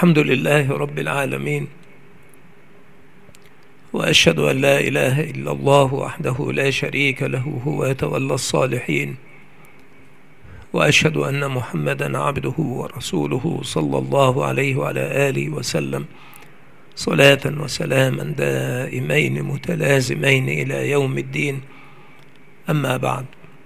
الحمد لله رب العالمين، وأشهد أن لا إله إلا الله وحده لا شريك له هو يتولى الصالحين، وأشهد أن محمدا عبده ورسوله صلى الله عليه وعلى آله وسلم صلاة وسلاما دائمين متلازمين إلى يوم الدين. أما بعد،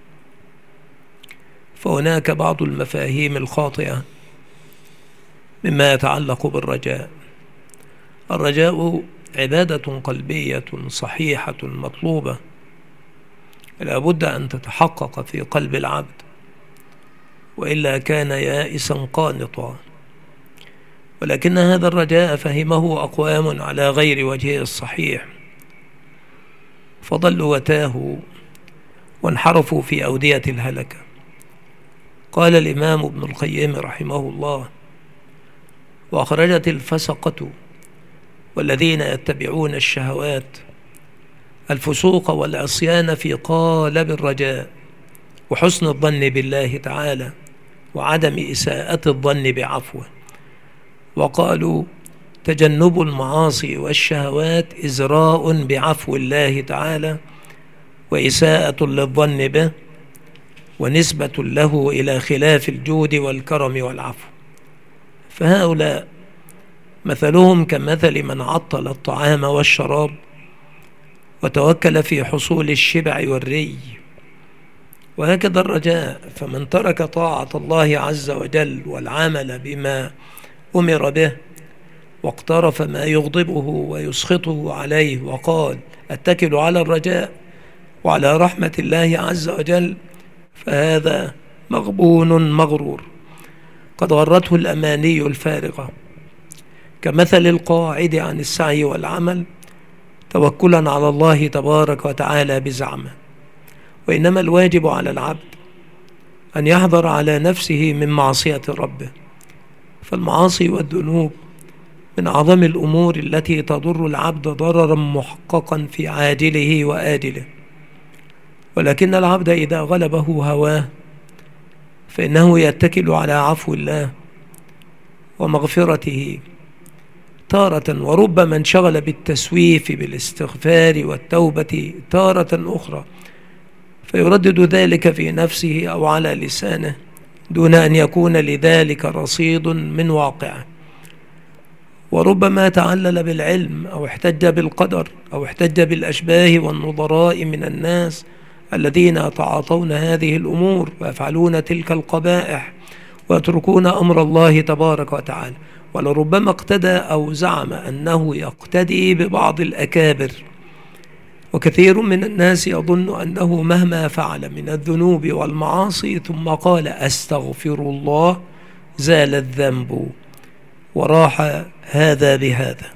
فهناك بعض المفاهيم الخاطئة مما يتعلق بالرجاء. الرجاء عبادة قلبية صحيحة مطلوبة، لا بد أن تتحقق في قلب العبد، وإلا كان يائسا قانطا. ولكن هذا الرجاء فهمه أقوام على غير وجهه الصحيح، فضلوا وتاهوا وانحرفوا في أودية الهلكة. قال الإمام ابن القيم رحمه الله: وأخرجت الفسقة والذين يتبعون الشهوات الفسوق والعصيان في قالب الرجاء وحسن الظن بالله تعالى وعدم إساءة الظن بعفوه. وقالوا: تجنب المعاصي والشهوات إزراء بعفو الله تعالى وإساءة للظن به ونسبة له إلى خلاف الجود والكرم والعفو. فهؤلاء مثلهم كمثل من عطل الطعام والشراب وتوكل في حصول الشبع والري. وهكذا الرجاء، فمن ترك طاعة الله عز وجل والعمل بما أمر به واقترف ما يغضبه ويسخطه عليه وقال: أتكل على الرجاء وعلى رحمة الله عز وجل، فهذا مغبون مغرور قد غرته الأماني الفارغة، كمثل القاعد عن السعي والعمل توكلا على الله تبارك وتعالى بزعمه. وإنما الواجب على العبد أن يحذر على نفسه من معصية ربه، فالمعاصي والذنوب من أعظم الأمور التي تضر العبد ضررا محققا في عاجله وآجله. ولكن العبد إذا غلبه هواه فإنه يتكل على عفو الله ومغفرته تارة، وربما انشغل بالتسويف بالاستغفار والتوبة تارة أخرى، فيردد ذلك في نفسه أو على لسانه دون أن يكون لذلك رصيد من واقعه. وربما تعلل بالعلم أو احتج بالقدر أو احتج بالأشباه والنظراء من الناس الذين يتعاطون هذه الأمور ويفعلون تلك القبائح ويتركون أمر الله تبارك وتعالى. ولربما اقتدى أو زعم أنه يقتدي ببعض الأكابر. وكثير من الناس يظن أنه مهما فعل من الذنوب والمعاصي ثم قال أستغفر الله زال الذنب، وراح هذا بهذا.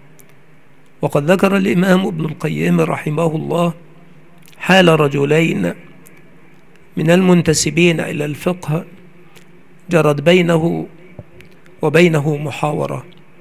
وقد ذكر الإمام ابن القيم رحمه الله حال رجلين من المنتسبين إلى الفقه جرت بينه وبينه محاورة،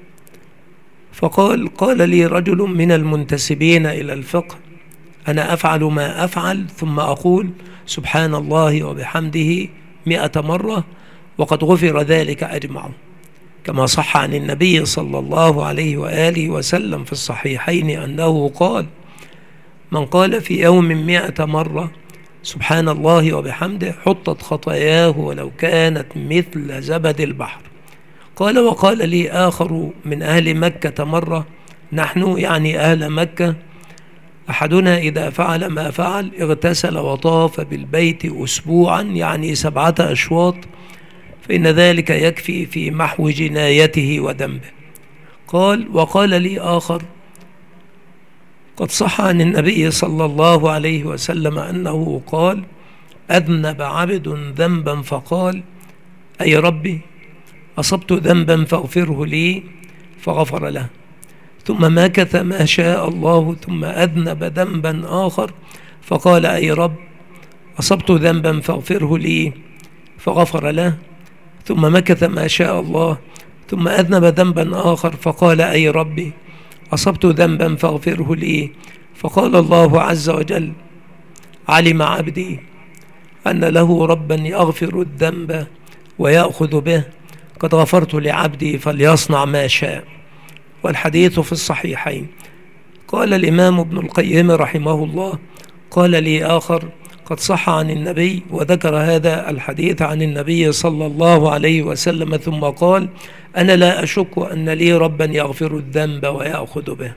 قال لي رجل من المنتسبين إلى الفقه: أنا أفعل ما أفعل ثم أقول سبحان الله وبحمده 100 مرة وقد غفر ذلك أجمعه، كما صح عن النبي صلى الله عليه وآله وسلم في الصحيحين أنه قال: من قال في يوم 100 مرة سبحان الله وبحمده حطت خطاياه ولو كانت مثل زبد البحر. قال: وقال لي آخر من أهل مكة مرة، نحن يعني أهل مكة، أحدنا إذا فعل ما فعل اغتسل وطاف بالبيت أسبوعا يعني 7 أشواط، فإن ذلك يكفي في محو جنايته وذنبه. قال: وقال لي آخر: قد صح عن النبي صلى الله عليه وسلم أنه قال: أذنب عبد ذنبا فقال: أي ربي أصبت ذنبا فاغفره لي، فغفر له، ثم مكث ما شاء الله ثم أذنب ذنبا آخر فقال: أي رب أصبت ذنبا فاغفره لي، فغفر له، ثم مكث ما شاء الله ثم أذنب ذنبا آخر فقال: أي ربي أصبت ذنبا فاغفره لي، فقال الله عز وجل: علم عبدي أن له ربا يغفر الذنب ويأخذ به، قد غفرت لعبدي فليصنع ما شاء، والحديث في الصحيحين. قال الإمام ابن القيم رحمه الله: قال لي آخر قد صح عن النبي، وذكر هذا الحديث عن النبي صلى الله عليه وسلم، ثم قال: أنا لا أشك أن لي ربا يغفر الذنب ويأخذ به.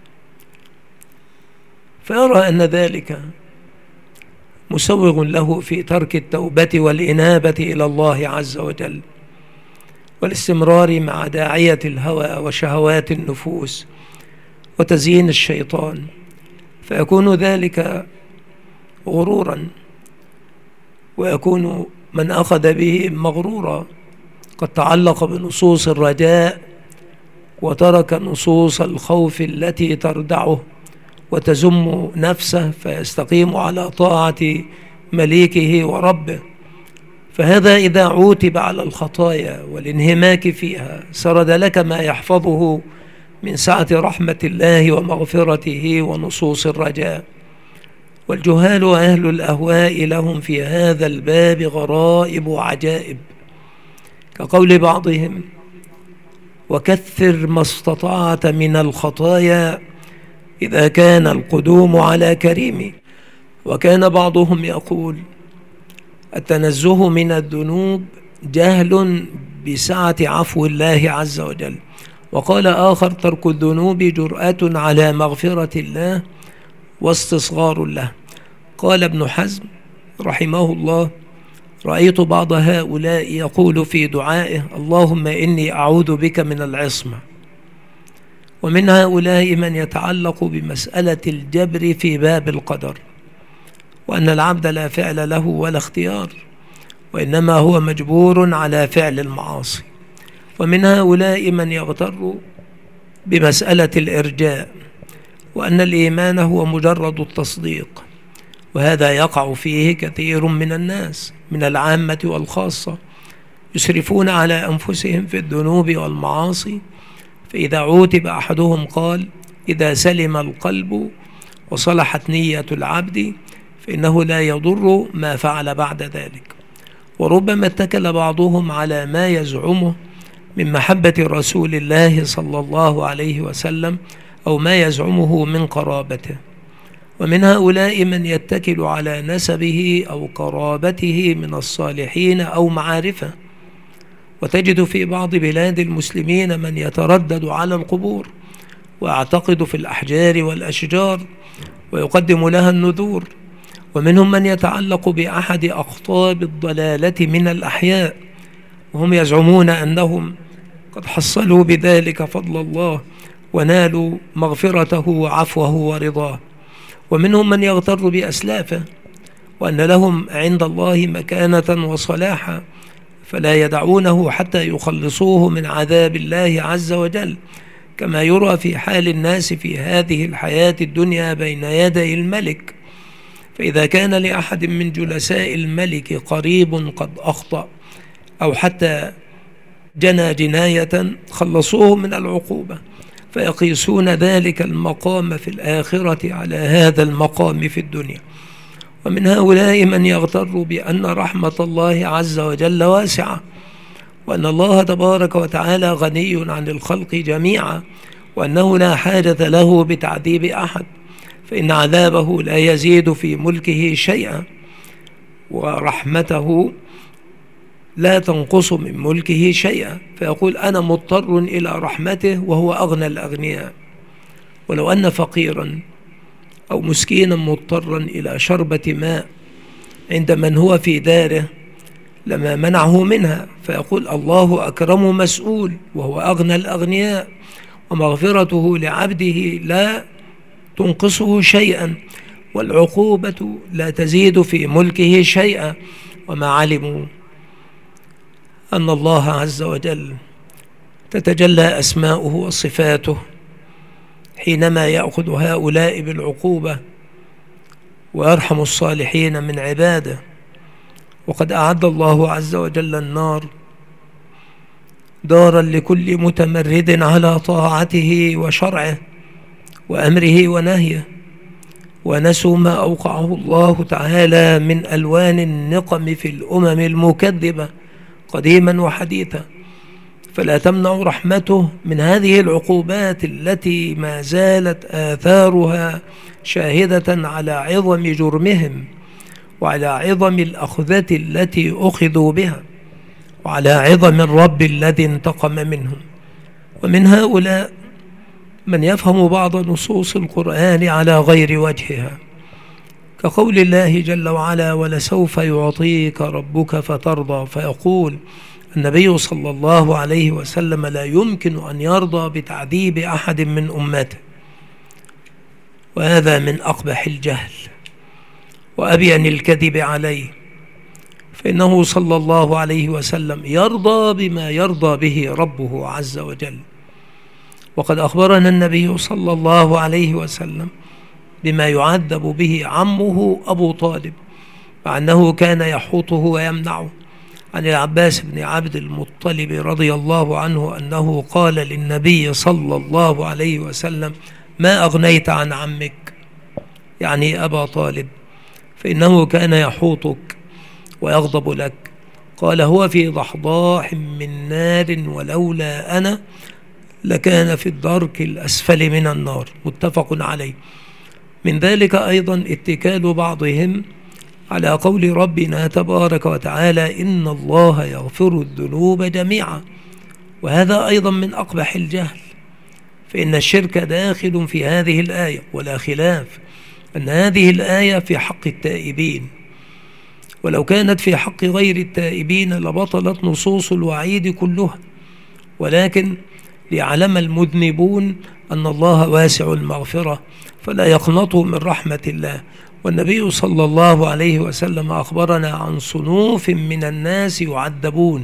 فيرى أن ذلك مسوغ له في ترك التوبة والإنابة إلى الله عز وجل، والاستمرار مع داعية الهوى وشهوات النفوس وتزيين الشيطان، فيكون ذلك غرورا، ويكون من أخذ به مغرورا، قد تعلق بنصوص الرجاء وترك نصوص الخوف التي تردعه وتزم نفسه، فيستقيم على طاعة مليكه وربه. فهذا إذا عوتب على الخطايا والانهماك فيها سرد لك ما يحفظه من سعة رحمة الله ومغفرته ونصوص الرجاء. والجهال وأهل الأهواء لهم في هذا الباب غرائب وعجائب، كقول بعضهم: وكثر ما استطعت من الخطايا إذا كان القدوم على كريم. وكان بعضهم يقول: التنزه من الذنوب جهل بسعة عفو الله عز وجل. وقال آخر: ترك الذنوب جرأة على مغفرة الله واستصغار له. قال ابن حزم رحمه الله: رأيت بعض هؤلاء يقول في دعائه: اللهم إني أعوذ بك من العصمة. ومن هؤلاء من يتعلق بمسألة الجبر في باب القدر، وأن العبد لا فعل له ولا اختيار، وإنما هو مجبور على فعل المعاصي. ومن هؤلاء من يغتر بمسألة الإرجاء، وأن الإيمان هو مجرد التصديق، وهذا يقع فيه كثير من الناس من العامة والخاصة، يسرفون على أنفسهم في الذنوب والمعاصي. فإذا عوتب أحدهم قال: إذا سلم القلب وصلحت نية العبد فإنه لا يضر ما فعل بعد ذلك. وربما اتكل بعضهم على ما يزعمه من محبة رسول الله صلى الله عليه وسلم، أو ما يزعمه من قرابته. ومن هؤلاء من يتكل على نسبه أو قرابته من الصالحين أو معارفه. وتجد في بعض بلاد المسلمين من يتردد على القبور ويعتقد في الأحجار والأشجار ويقدم لها النذور. ومنهم من يتعلق بأحد أقطاب الضلالة من الأحياء، وهم يزعمون أنهم قد حصلوا بذلك فضل الله ونالوا مغفرته وعفوه ورضاه. ومنهم من يغتر بأسلافه وأن لهم عند الله مكانة وصلاحا، فلا يدعونه حتى يخلصوه من عذاب الله عز وجل، كما يرى في حال الناس في هذه الحياة الدنيا بين يدي الملك. فإذا كان لأحد من جلساء الملك قريب قد أخطأ أو حتى جنى جناية خلصوه من العقوبة، فيقيسون ذلك المقام في الآخرة على هذا المقام في الدنيا. ومن هؤلاء من يغتر بأن رحمة الله عز وجل واسعة، وأن الله تبارك وتعالى غني عن الخلق جميعا، وأنه لا حاجة له بتعذيب أحد، فإن عذابه لا يزيد في ملكه شيئا، ورحمته لا تنقص من ملكه شيئا. فيقول: أنا مضطر إلى رحمته وهو أغنى الأغنياء. ولو أن فقيرا أو مسكينا مضطرا إلى شربة ماء عند من هو في داره لما منعه منها، فيقول: الله أكرم مسؤول وهو أغنى الأغنياء، ومغفرته لعبده لا تنقصه شيئا، والعقوبة لا تزيد في ملكه شيئا. وما علموا أن الله عز وجل تتجلى أسماؤه وصفاته حينما يأخذ هؤلاء بالعقوبة ويرحم الصالحين من عباده. وقد أعد الله عز وجل النار دارا لكل متمرد على طاعته وشرعه وأمره ونهيه، ونسوا ما أوقعه الله تعالى من ألوان النقم في الأمم المكذبة قديما وحديثا. فلا تمنع رحمته من هذه العقوبات التي ما زالت آثارها شاهدة على عظم جرمهم، وعلى عظم الأخذة التي أخذوا بها، وعلى عظم الرب الذي انتقم منهم. ومن هؤلاء من يفهم بعض نصوص القرآن على غير وجهها، كقول الله جل وعلا: ولسوف يعطيك ربك فترضى، فيقول النبي صلى الله عليه وسلم: لا يمكن أن يرضى بتعذيب أحد من أمته. وهذا من أقبح الجهل وأبين الكذب عليه، فإنه صلى الله عليه وسلم يرضى بما يرضى به ربه عز وجل. وقد أخبرنا النبي صلى الله عليه وسلم بما يعذب به عمه أبو طالب، مع أنه كان يحوطه ويمنعه، عن العباس بن عبد المطلب رضي الله عنه أنه قال للنبي صلى الله عليه وسلم: ما أغنيت عن عمك، يعني أبا طالب، فإنه كان يحوطك ويغضب لك. قال: هو في ضحضاح من نار، ولولا أنا لكان في الدرك الأسفل من النار. متفق عليه. من ذلك أيضا اتكال بعضهم على قول ربنا تبارك وتعالى: إن الله يغفر الذنوب جميعا. وهذا أيضا من أقبح الجهل، فإن الشرك داخل في هذه الآية، ولا خلاف أن هذه الآية في حق التائبين، ولو كانت في حق غير التائبين لبطلت نصوص الوعيد كلها، ولكن ليعلم المذنبون أن الله واسع المغفرة فلا يقنطوا من رحمة الله. والنبي صلى الله عليه وسلم أخبرنا عن صنوف من الناس يعذبون،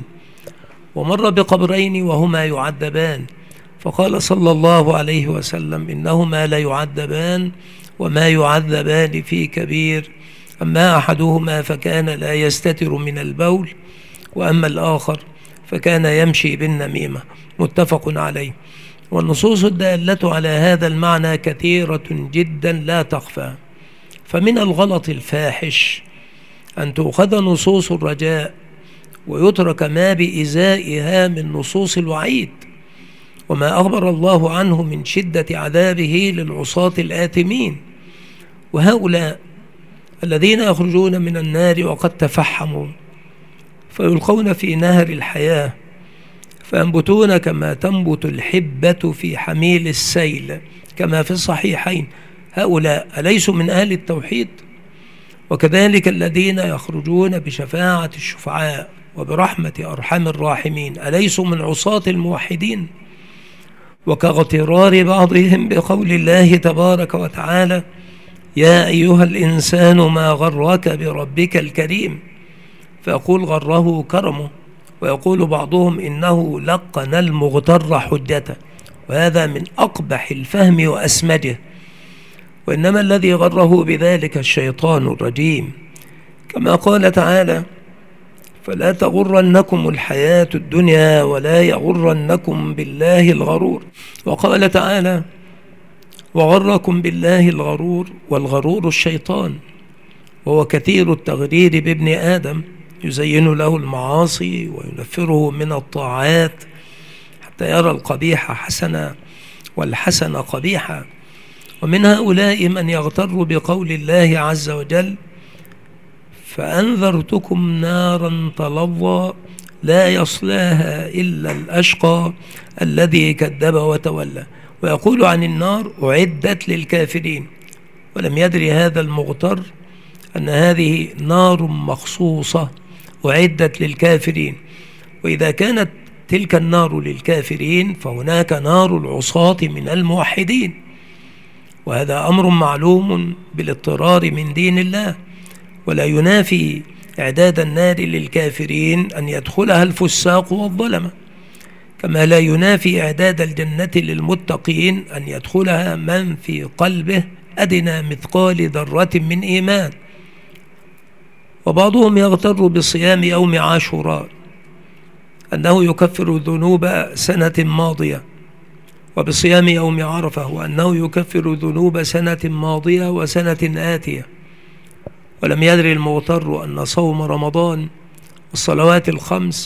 ومر بقبرين وهما يعذبان، فقال صلى الله عليه وسلم: إنهما لا يعذبان وما يعذبان في كبير، أما أحدهما فكان لا يستتر من البول، وأما الآخر فكان يمشي بالنميمة. متفق عليه. والنصوص الدالة على هذا المعنى كثيرة جدا لا تخفى. فمن الغلط الفاحش أن تؤخذ نصوص الرجاء ويترك ما بإزائها من نصوص الوعيد، وما أخبر الله عنه من شدة عذابه للعصاة الآثمين. وهؤلاء الذين يخرجون من النار وقد تفحموا فيلقون في نهر الحياة فينبتون كما تنبت الحبة في حميل السيل، كما في الصحيحين. هؤلاء أليسوا من أهل التوحيد؟ وكذلك الذين يخرجون بشفاعة الشفعاء وبرحمة أرحم الراحمين أليسوا من عصاة الموحدين؟ وكاغترار بعضهم بقول الله تبارك وتعالى: يا أيها الإنسان ما غرك بربك الكريم، فيقول غره كرمه، ويقول بعضهم إنه لقن المغتر حجته، وهذا من أقبح الفهم وأسمجه. وإنما الذي غره بذلك الشيطان الرجيم، كما قال تعالى: فلا تغرنكم الحياة الدنيا ولا يغرنكم بالله الغرور. وقال تعالى: وغركم بالله الغرور، والغرور الشيطان، وهو كثير التغرير بابن آدم، يزين له المعاصي وينفره من الطاعات حتى يرى القبيح حسنا والحسن قبيحا. ومن هؤلاء من يغتر بقول الله عز وجل: فأنذرتكم نارا تلظى لا يصلاها إلا الأشقى الذي كذب وتولى، ويقول عن النار: أعدت للكافرين، ولم يدري هذا المغتر أن هذه نار مخصوصة أعدت للكافرين. وإذا كانت تلك النار للكافرين فهناك نار العصاة من الموحدين، وهذا أمر معلوم بالاضطرار من دين الله، ولا ينافي إعداد النار للكافرين أن يدخلها الفساق والظلمة، كما لا ينافي إعداد الجنة للمتقين أن يدخلها من في قلبه أدنى مثقال ذرة من إيمان. وبعضهم يغتر بصيام يوم عاشوراء أنه يكفر ذنوب سنة ماضية، وبصيام يوم عرفة وأنه يكفر ذنوب سنة ماضية وسنة آتية. ولم يدري المغتر أن صوم رمضان والصلوات الخمس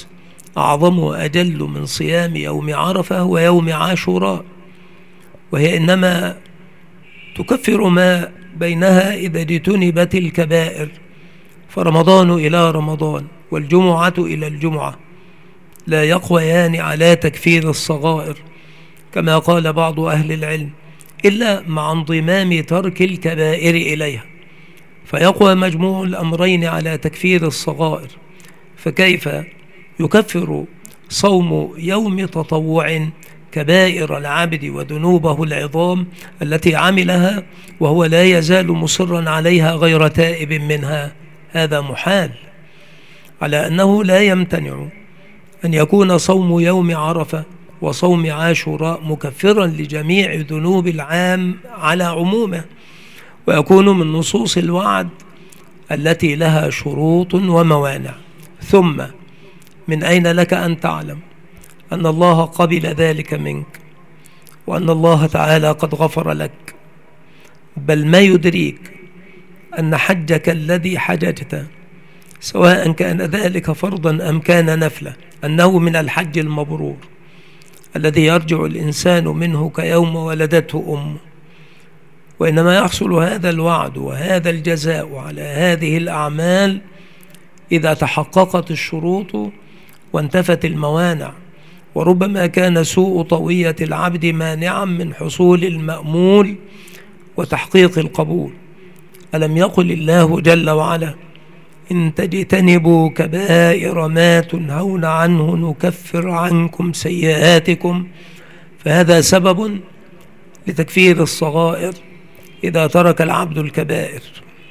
أعظم وأجل من صيام يوم عرفة ويوم عاشوراء، وهي إنما تكفر ما بينها إذا اجتنبت الكبائر، فرمضان إلى رمضان والجمعة إلى الجمعة لا يقويان على تكفير الصغائر كما قال بعض أهل العلم، إلا مع انضمام ترك الكبائر إليها، فيقوى مجموع الأمرين على تكفير الصغائر. فكيف يكفر صوم يوم تطوع كبائر العبد وذنوبه العظام التي عملها وهو لا يزال مصرا عليها غير تائب منها؟ هذا محال، على أنه لا يمتنع أن يكون صوم يوم عرفة وصوم عاشوراء مكفرا لجميع ذنوب العام على عمومه، ويكون من نصوص الوعد التي لها شروط وموانع. ثم من أين لك أن تعلم أن الله قبل ذلك منك وأن الله تعالى قد غفر لك؟ بل ما يدريك أن حجك الذي حججت، سواء كان ذلك فرضا أم كان نفلا، أنه من الحج المبرور الذي يرجع الإنسان منه كيوم ولدته أمه. وإنما يحصل هذا الوعد وهذا الجزاء على هذه الأعمال إذا تحققت الشروط وانتفت الموانع، وربما كان سوء طوية العبد مانعا من حصول المأمول وتحقيق القبول. ألم يقل الله جل وعلا: إن تجتنبوا كبائر ما تنهون عنه نكفر عنكم سيئاتكم؟ فهذا سبب لتكفير الصغائر إذا ترك العبد الكبائر.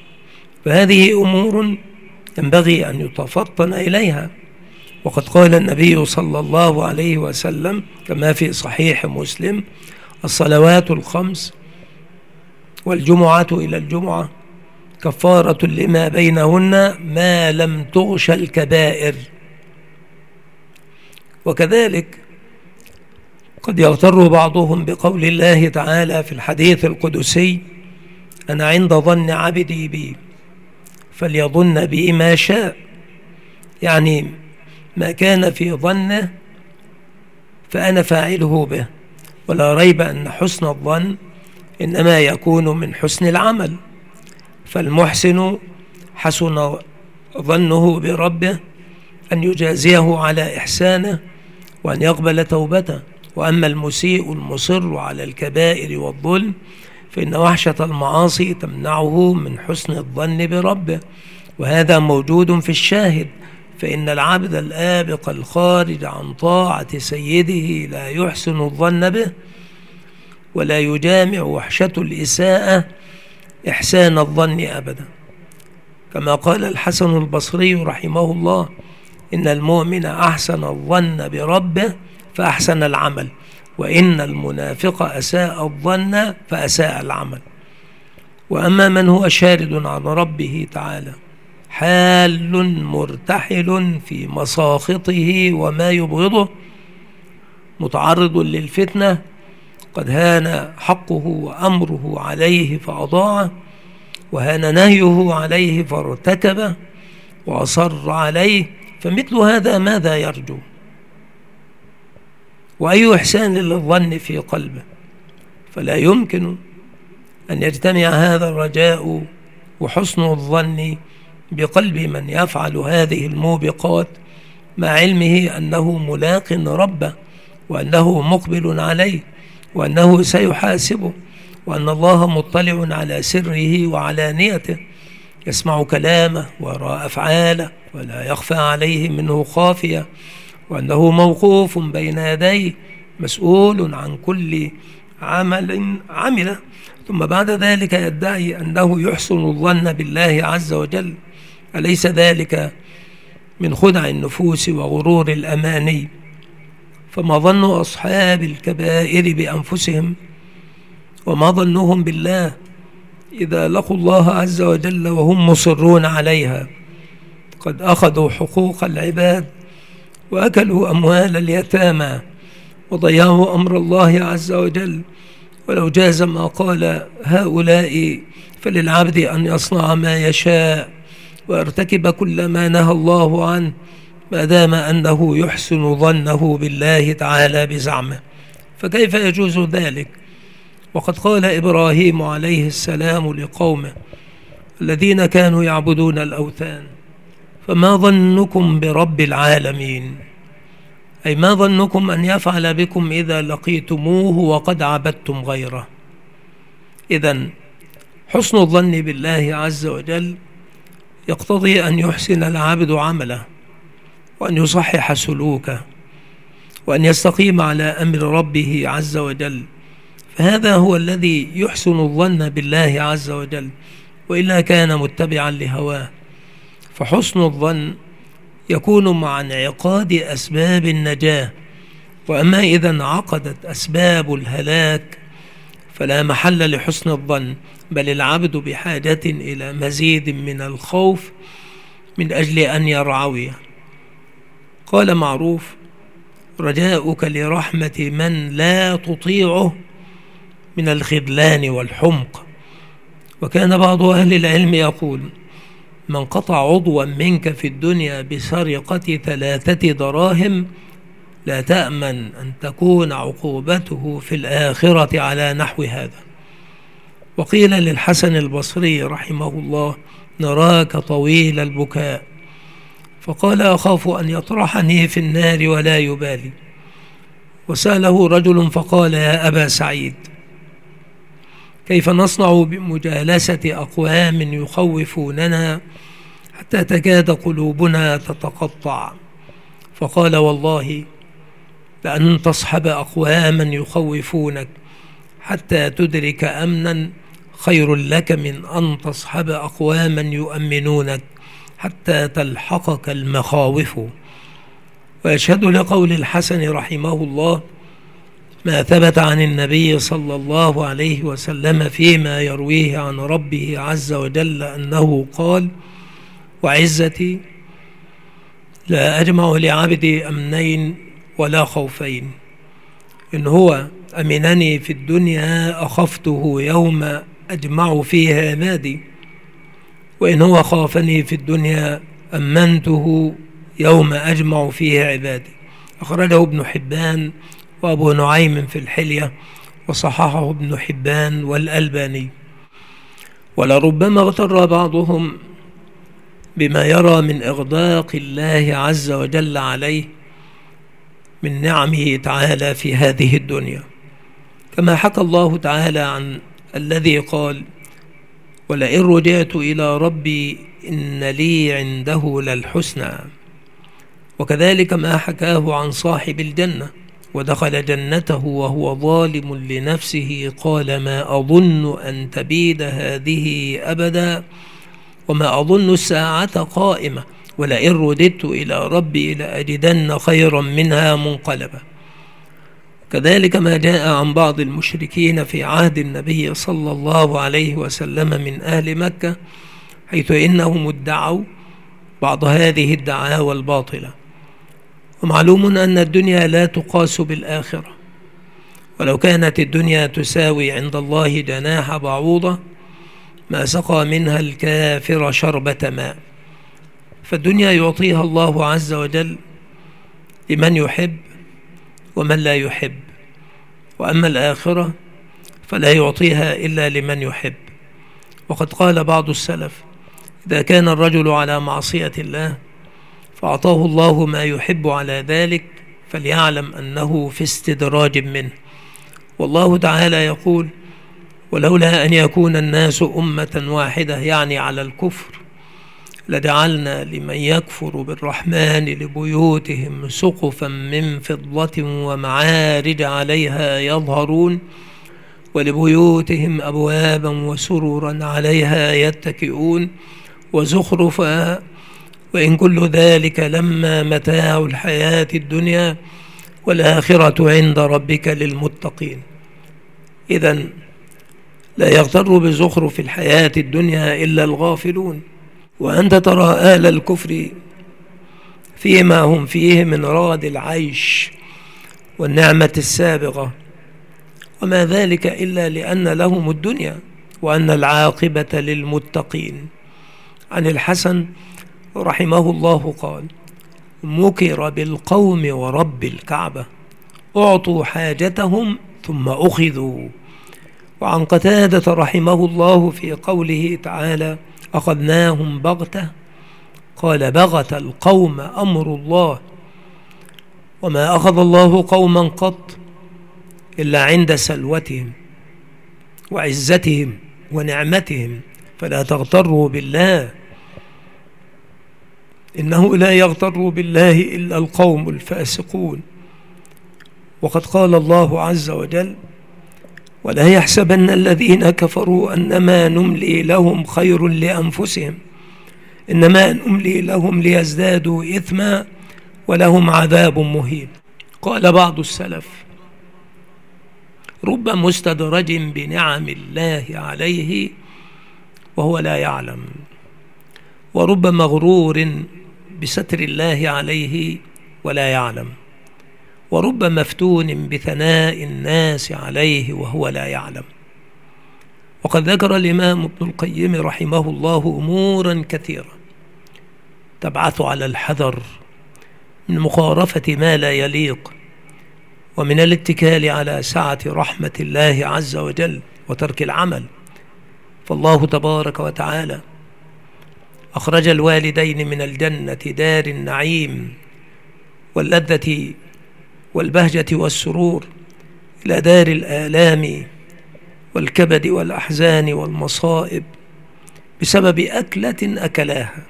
فهذه أمور ينبغي أن يتفطن إليها. وقد قال النبي صلى الله عليه وسلم كما في صحيح مسلم: الصلوات الخمس والجمعة إلى الجمعة كفارة لما بينهن ما لم تغش الكبائر. وكذلك قد يغتر بعضهم بقول الله تعالى في الحديث القدسي: أنا عند ظن عبدي بي فليظن بي ما شاء، يعني ما كان في ظنه فأنا فاعله به. ولا ريب أن حسن الظن إنما يكون من حسن العمل، فالمحسن حسن ظنه بربه أن يجازيه على إحسانه وأن يقبل توبته. وأما المسيء المصر على الكبائر والظلم فإن وحشة المعاصي تمنعه من حسن الظن بربه، وهذا موجود في الشاهد. فإن العبد الآبق الخارج عن طاعة سيده لا يحسن الظن به ولا يجامع وحشة الإساءة إحسان الظن أبدا، كما قال الحسن البصري رحمه الله: إن المؤمن أحسن الظن بربه فأحسن العمل، وإن المنافق أساء الظن فأساء العمل. وأما من هو شارد عن ربه تعالى حال مرتحل في مساخطه وما يبغضه متعرض للفتنة، قد هان حقه وأمره عليه فأضاعه، وهان نهيه عليه فارتكبه وأصر عليه، فمثل هذا ماذا يرجو؟ وأي إحسان للظن في قلبه؟ فلا يمكن أن يجتمع هذا الرجاء وحسن الظن بقلب من يفعل هذه الموبقات مع علمه أنه ملاق ربه، وأنه مقبل عليه، وأنه سيحاسبه، وأن الله مطلع على سره وعلى نيته، يسمع كلامه ويرى أفعاله ولا يخفى عليه منه خافية، وأنه موقوف بين يديه مسؤول عن كل عمل عمله، ثم بعد ذلك يدعي أنه يحسن الظن بالله عز وجل. أليس ذلك من خدع النفوس وغرور الأماني؟ فما ظن أصحاب الكبائر بأنفسهم وما ظنهم بالله إذا لقوا الله عز وجل وهم مصرون عليها؟ قد أخذوا حقوق العباد وأكلوا أموال اليتامى وضيعوا أمر الله عز وجل. ولو جاز ما قال هؤلاء فللعبد أن يصنع ما يشاء ويرتكب كل ما نهى الله عنه، ما دام أنه يحسن ظنه بالله تعالى بزعمه، فكيف يجوز ذلك؟ وقد قال إبراهيم عليه السلام لقومه الذين كانوا يعبدون الأوثان: فما ظنكم برب العالمين؟ أي ما ظنكم أن يفعل بكم إذا لقيتموه وقد عبدتم غيره؟ إذن حسن الظن بالله عز وجل يقتضي أن يحسن العبد عمله، وأن يصحح سلوكه، وأن يستقيم على أمر ربه عز وجل، فهذا هو الذي يحسن الظن بالله عز وجل، وإلا كان متبعا لهواه. فحسن الظن يكون مع انعقاد أسباب النجاة، وأما إذا انعقدت أسباب الهلاك فلا محل لحسن الظن، بل العبد بحاجة إلى مزيد من الخوف من أجل أن يرعوي. قال معروف: رجاؤك لرحمة من لا تطيعه من الخذلان والحمق. وكان بعض أهل العلم يقول: من قطع عضوا منك في الدنيا بسرقة 3 دراهم لا تأمن أن تكون عقوبته في الآخرة على نحو هذا. وقيل للحسن البصري رحمه الله: نراك طويل البكاء. فقال: أخاف أن يطرحني في النار ولا يبالي. وسأله رجل فقال: يا أبا سعيد، كيف نصنع بمجالسة أقوام يخوفوننا حتى تكاد قلوبنا تتقطع؟ فقال: والله لأن تصحب أقواما يخوفونك حتى تدرك أمنا خير لك من أن تصحب أقواما يؤمنونك حتى تلحقك المخاوف. ويشهد لقول الحسن رحمه الله ما ثبت عن النبي صلى الله عليه وسلم فيما يرويه عن ربه عز وجل أنه قال: وعزتي لا أجمع لعبدي أمنين ولا خوفين، إن هو أمنني في الدنيا أخفته يوم أجمع فيه عبادي، وإن هو خافني في الدنيا أمنته يوم أجمع فيه عبادي. أخرجه ابن حبان وأبو نعيم في الحلية، وصححه ابن حبان والألباني. ولربما اغتر بعضهم بما يرى من إغداق الله عز وجل عليه من نعمه تعالى في هذه الدنيا، كما حكى الله تعالى عن الذي قال: ولئن رجعت إلى ربي إن لي عنده للحسنى. وكذلك ما حكاه عن صاحب الجنة: ودخل جنته وهو ظالم لنفسه قال ما أظن أن تبيد هذه أبدا وما أظن الساعة قائمة ولئن رددت إلى ربي لأجدن خيرا منها منقلبا. كذلك ما جاء عن بعض المشركين في عهد النبي صلى الله عليه وسلم من أهل مكة، حيث إنهم ادعوا بعض هذه الدعاوى الباطلة. ومعلوم أن الدنيا لا تقاس بالآخرة، ولو كانت الدنيا تساوي عند الله جناح بعوضة ما سقى منها الكافر شربة ماء. فالدنيا يعطيها الله عز وجل لمن يحب ومن لا يحب، وأما الآخرة فلا يعطيها إلا لمن يحب. وقد قال بعض السلف: إذا كان الرجل على معصية الله فأعطاه الله ما يحب على ذلك فليعلم أنه في استدراج منه. والله تعالى يقول: ولولا أن يكون الناس أمة واحدة، يعني على الكفر، لجعلنا لمن يكفر بالرحمن لبيوتهم سقفا من فضة ومعارج عليها يظهرون ولبيوتهم أبوابا وسررا عليها يتكئون وزخرفا وإن كل ذلك لما متاع الحياة الدنيا والآخرة عند ربك للمتقين. إذن لا يغتر بزخرف الحياة الدنيا إلا الغافلون. وأنت ترى آل الكفر فيما هم فيه من رغد العيش والنعمة السابقة، وما ذلك إلا لأن لهم الدنيا وأن العاقبة للمتقين. عن الحسن رحمه الله قال: مكر بالقوم ورب الكعبة أعطوا حاجتهم ثم أخذوا. وعن قتادة رحمه الله في قوله تعالى أخذناهم بغتة قال بغت القوم أمر الله، وما أخذ الله قوما قط إلا عند سلوتهم وعزتهم ونعمتهم، فلا تغتروا بالله، إنه لا يغتر بالله إلا القوم الفاسقون. وقد قال الله عز وجل ولا يحسبن الذين كفروا أنما نملي لهم خير لأنفسهم إنما نملي لهم ليزدادوا إثما ولهم عذاب مهين. قال بعض السلف رب مستدرج بنعم الله عليه وهو لا يعلم، ورب مغرور بستر الله عليه ولا يعلم، ورب مفتون بثناء الناس عليه وهو لا يعلم. وقد ذكر الإمام ابن القيم رحمه الله أمورا كثيرة تبعث على الحذر من مخالفة ما لا يليق، ومن الاتكال على سعة رحمة الله عز وجل وترك العمل. فالله تبارك وتعالى أخرج الوالدين من الجنة دار النعيم واللذة والبهجة والسرور إلى دار الآلام والكبد والأحزان والمصائب بسبب أكلة أكلاها.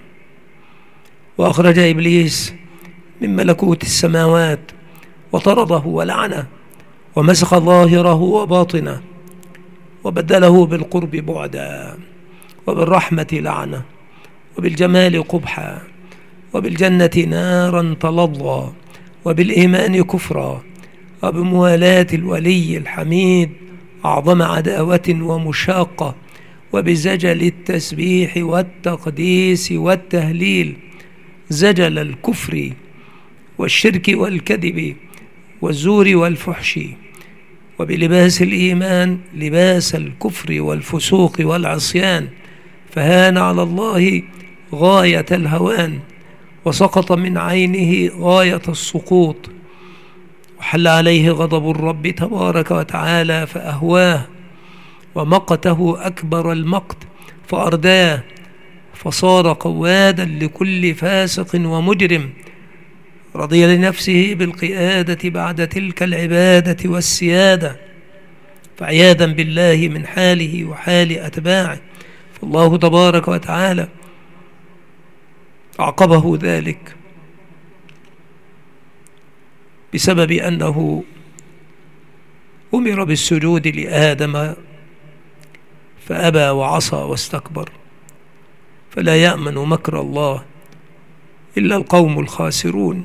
وأخرج إبليس من ملكوت السماوات وطرده ولعنه ومسخ ظاهره وباطنه وبدله بالقرب بعدا وبالرحمة لعنة وبالجمال قبحا وبالجنة نارا تلظى وبالإيمان كفرا وبموالاة الولي الحميد أعظم عداوة ومشاقة وبزجل التسبيح والتقديس والتهليل زجل الكفر والشرك والكذب والزور والفحش، وبلباس الإيمان لباس الكفر والفسوق والعصيان، فهان على الله غاية الهوان وسقط من عينه غاية السقوط، وحل عليه غضب الرب تبارك وتعالى فأهواه، ومقته أكبر المقت فأرداه، فصار قوادا لكل فاسق ومجرم، رضي لنفسه بالقيادة بعد تلك العبادة والسيادة، فعياذا بالله من حاله وحال أتباعه. فالله تبارك وتعالى أعقبه ذلك بسبب أنه أمر بالسجود لآدم فأبى وعصى واستكبر، فلا يأمن مكر الله إلا القوم الخاسرون،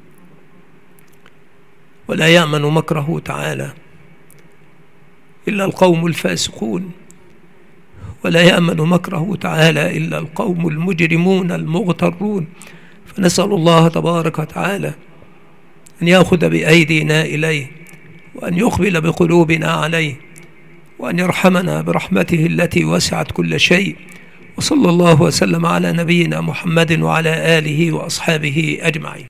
ولا يأمن مكره تعالى إلا القوم الفاسقون، ولا يأمن مكره تعالى إلا القوم المجرمون المغترون. فنسأل الله تبارك وتعالى أن يأخذ بأيدينا إليه، وأن يقبل بقلوبنا عليه، وأن يرحمنا برحمته التي وسعت كل شيء. وصلى الله وسلم على نبينا محمد وعلى آله وأصحابه أجمعين.